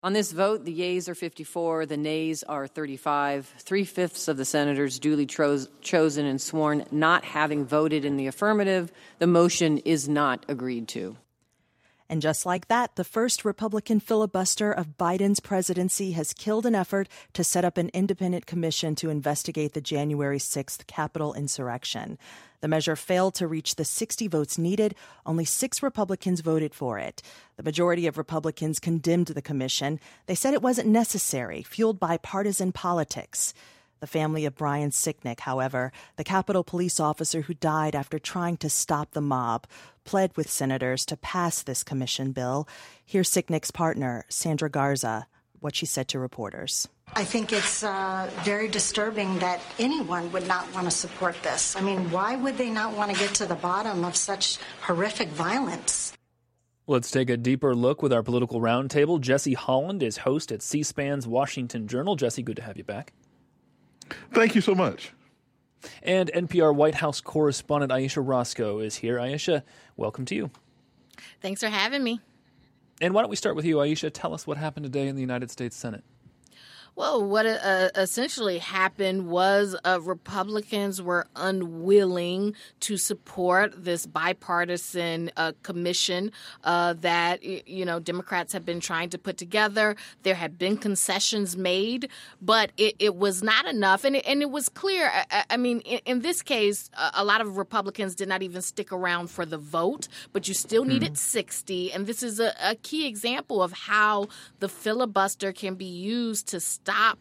On this vote, the yeas are 54, the nays are 35. 3/5 of the senators duly chosen and sworn not having voted in the affirmative. The motion is not agreed to. And just like that, the first Republican filibuster of Biden's presidency has killed an effort to set up an independent commission to investigate the January 6th Capitol insurrection. The measure failed to reach the 60 votes needed. Only 6 Republicans voted for it. The majority of Republicans condemned the commission. They said it wasn't necessary, fueled by partisan politics. The family of Brian Sicknick, however, the Capitol police officer who died after trying to stop the mob, pled with senators to pass this commission bill. Here's Sicknick's partner, Sandra Garza, what she said to reporters. I think it's very disturbing that anyone would not want to support this. I mean, why would they not want to get to the bottom of such horrific violence? Let's take a deeper look with our political roundtable. Jesse Holland is host at C-SPAN's Washington Journal. Jesse, good to have you back. Thank you so much. And NPR White House correspondent Ayesha Roscoe is here. Ayesha, welcome to you. Thanks for having me. And why don't we start with you, Ayesha? Tell us what happened today in the United States Senate. Well, what essentially happened was Republicans were unwilling to support this bipartisan commission that, Democrats have been trying to put together. There had been concessions made, but it was not enough. And it was clear. I mean, in this case, a lot of Republicans did not even stick around for the vote, but you still needed 60. And this is a key example of how the filibuster can be used to stop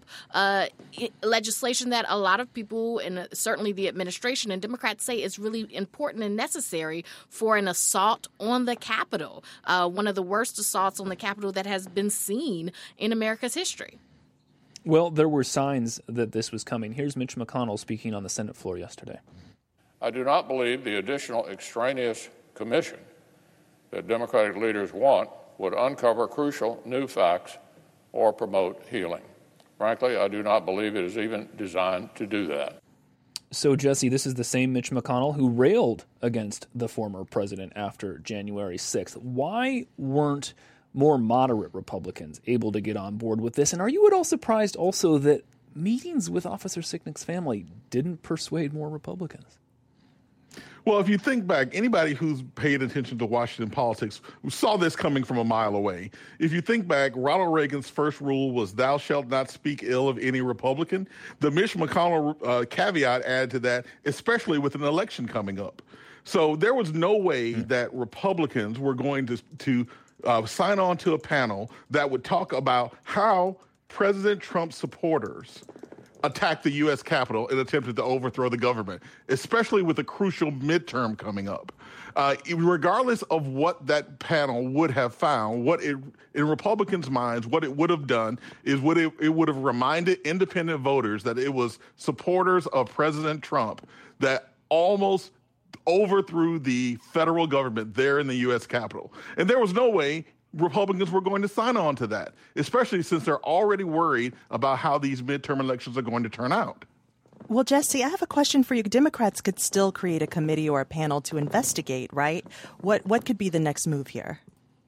legislation that a lot of people, and certainly the administration and Democrats, say is really important and necessary for an assault on the Capitol, one of the worst assaults on the Capitol that has been seen in America's history. Well, there were signs that this was coming. Here's Mitch McConnell speaking on the Senate floor yesterday. I do not believe the additional extraneous commission that Democratic leaders want would uncover crucial new facts or promote healing. Frankly, I do not believe it is even designed to do that. So, Jesse, this is the same Mitch McConnell who railed against the former president after January 6th. Why weren't more moderate Republicans able to get on board with this? And are you at all surprised also that meetings with Officer Sicknick's family didn't persuade more Republicans? Well, if you think back, anybody who's paid attention to Washington politics saw this coming from a mile away. If you think back, Ronald Reagan's first rule was thou shalt not speak ill of any Republican. The Mitch McConnell caveat added to that, especially with an election coming up. So there was no way that Republicans were going to sign on to a panel that would talk about how President Trump's supporters attacked the U.S. Capitol and attempted to overthrow the government, especially with a crucial midterm coming up. Regardless of what that panel would have found, in Republicans' minds, what it would have done is it would have reminded independent voters that it was supporters of President Trump that almost overthrew the federal government there in the U.S. Capitol. And there was no way Republicans were going to sign on to that, especially since they're already worried about how these midterm elections are going to turn out. Well, Jesse, I have a question for you. Democrats could still create a committee or a panel to investigate, right? What could be the next move here?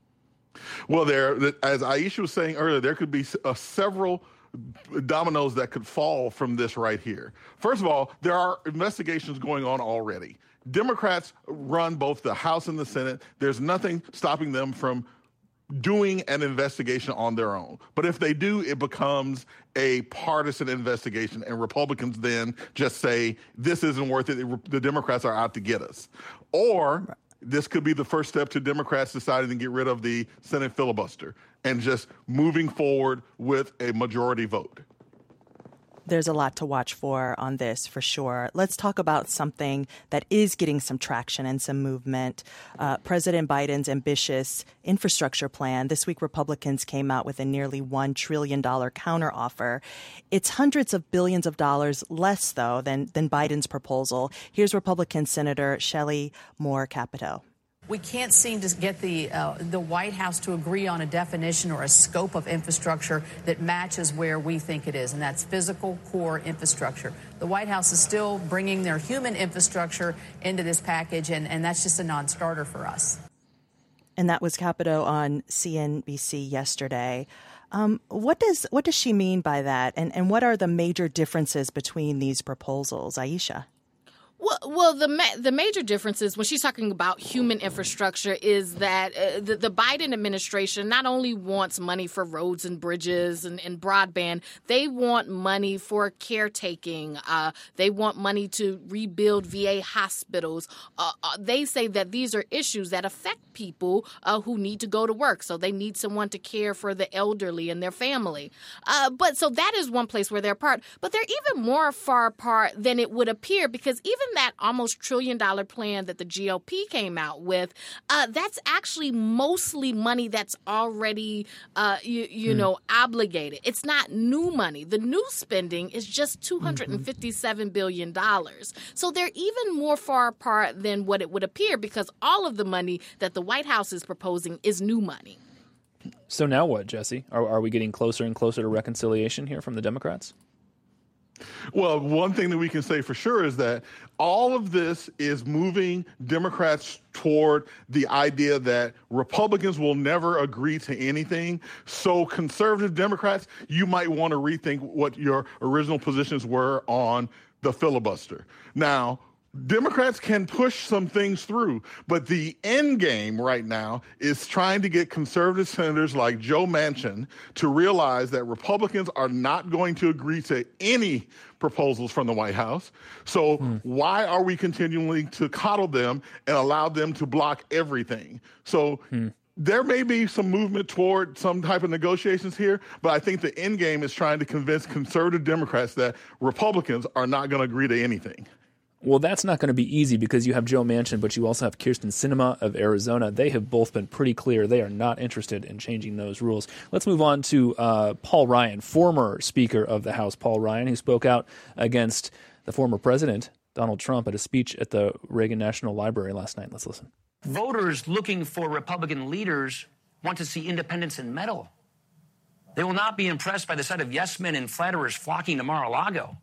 Well, as Ayesha was saying earlier, there could be several dominoes that could fall from this right here. First of all, there are investigations going on already. Democrats run both the House and the Senate. There's nothing stopping them from doing an investigation on their own. But if they do, it becomes a partisan investigation, and Republicans then just say, this isn't worth it, the Democrats are out to get us. Or this could be the first step to Democrats deciding to get rid of the Senate filibuster and just moving forward with a majority vote. There's a lot to watch for on this, for sure. Let's talk about something that is getting some traction and some movement. President Biden's ambitious infrastructure plan. This week, Republicans came out with a nearly $1 trillion counteroffer. It's hundreds of billions of dollars less, though, than Biden's proposal. Here's Republican Senator Shelley Moore Capito. We can't seem to get the White House to agree on a definition or a scope of infrastructure that matches where we think it is, and that's physical core infrastructure. The White House is still bringing their human infrastructure into this package, and that's just a non-starter for us. And that was Capito on CNBC yesterday. What does she mean by that? And what are the major differences between these proposals, Aisha? Well, the major difference is when she's talking about human infrastructure is that the Biden administration not only wants money for roads and bridges and broadband, they want money for caretaking. They want money to rebuild VA hospitals. They say that these are issues that affect people who need to go to work. So they need someone to care for the elderly and their family. But so that is one place where they're apart. But they're even more far apart than it would appear, because even that almost $1 trillion plan that the GOP came out with, that's actually mostly money that's already, obligated. It's not new money. The new spending is just $257 billion. So they're even more far apart than what it would appear, because all of the money that the White House is proposing is new money. So now what, Jesse? Are we getting closer and closer to reconciliation here from the Democrats? Well, one thing that we can say for sure is that all of this is moving Democrats toward the idea that Republicans will never agree to anything. So conservative Democrats, you might want to rethink what your original positions were on the filibuster. Now, Democrats can push some things through, but the end game right now is trying to get conservative senators like Joe Manchin to realize that Republicans are not going to agree to any proposals from the White House. So why are we continuing to coddle them and allow them to block everything? So there may be some movement toward some type of negotiations here, but I think the end game is trying to convince conservative Democrats that Republicans are not going to agree to anything. Well, that's not going to be easy because you have Joe Manchin, but you also have Kyrsten Sinema of Arizona. They have both been pretty clear they are not interested in changing those rules. Let's move on to Paul Ryan, former Speaker of the House, Paul Ryan, who spoke out against the former president, Donald Trump, at a speech at the Reagan National Library last night. Let's listen. Voters looking for Republican leaders want to see independence and mettle. They will not be impressed by the sight of yes men and flatterers flocking to Mar-a-Lago.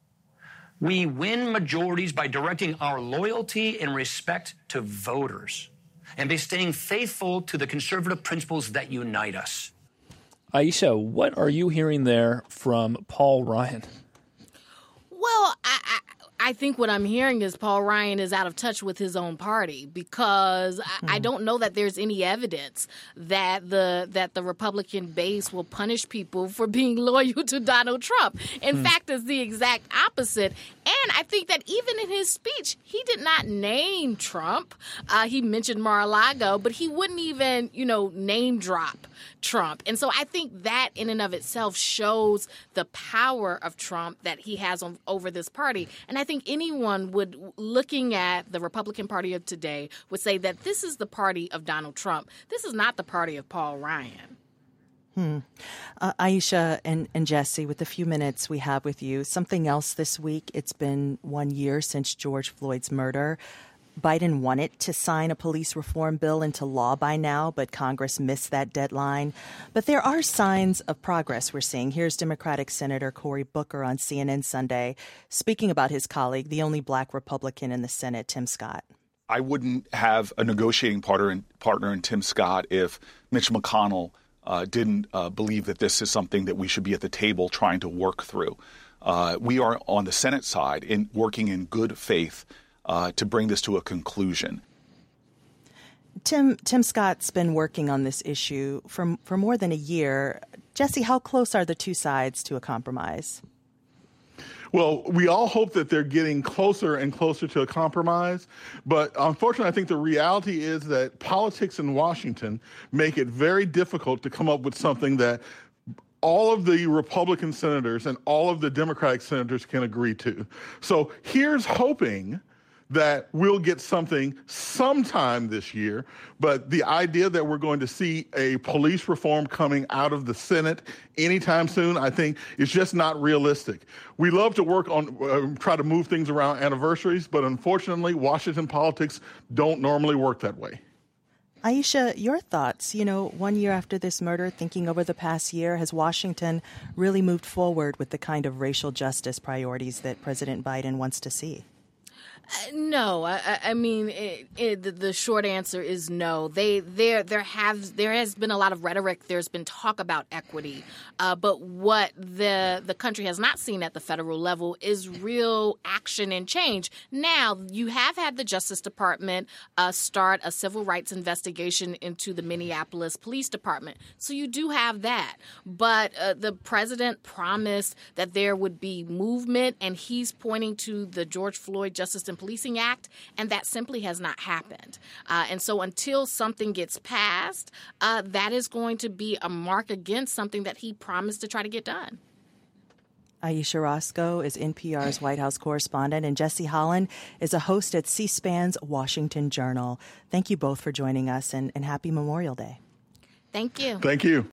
We win majorities by directing our loyalty and respect to voters and by staying faithful to the conservative principles that unite us. Aisha, what are you hearing there from Paul Ryan? Well, I think what I'm hearing is Paul Ryan is out of touch with his own party, because I don't know that there's any evidence that the Republican base will punish people for being loyal to Donald Trump. In fact, it's the exact opposite. And I think that even in his speech, he did not name Trump. He mentioned Mar-a-Lago, but he wouldn't even, name drop Trump. And so I think that in and of itself shows the power of Trump that he has over this party. And I think anyone looking at the Republican Party of today would say that this is the party of Donald Trump. This is not the party of Paul Ryan. Aisha and Jesse, with the few minutes we have with you, something else this week. It's been 1 year since George Floyd's murder. Biden wanted to sign a police reform bill into law by now, but Congress missed that deadline. But there are signs of progress we're seeing. Here's Democratic Senator Cory Booker on CNN Sunday speaking about his colleague, the only black Republican in the Senate, Tim Scott. I wouldn't have a negotiating partner in Tim Scott if Mitch McConnell didn't believe that this is something that we should be at the table trying to work through. We are on the Senate side working in good faith to bring this to a conclusion. Tim Scott's been working on this issue for more than a year. Jesse, how close are the two sides to a compromise? Well, we all hope that they're getting closer and closer to a compromise. But unfortunately, I think the reality is that politics in Washington make it very difficult to come up with something that all of the Republican senators and all of the Democratic senators can agree to. So here's hoping that we'll get something sometime this year, but the idea that we're going to see a police reform coming out of the Senate anytime soon, I think, is just not realistic. We love to work on, try to move things around anniversaries, but unfortunately, Washington politics don't normally work that way. Aisha, your thoughts? 1 year after this murder, thinking over the past year, has Washington really moved forward with the kind of racial justice priorities that President Biden wants to see? No, I mean the short answer is no. There has been a lot of rhetoric. There's been talk about equity, but what the country has not seen at the federal level is real action and change. Now you have had the Justice Department start a civil rights investigation into the Minneapolis Police Department, so you do have that. But the president promised that there would be movement, and he's pointing to the George Floyd Justice and Policing Act, and that simply has not happened. And so until something gets passed, that is going to be a mark against something that he promised to try to get done. Ayesha Roscoe is NPR's White House correspondent, and Jesse Holland is a host at C-SPAN's Washington Journal. Thank you both for joining us, and happy Memorial Day. Thank you. Thank you.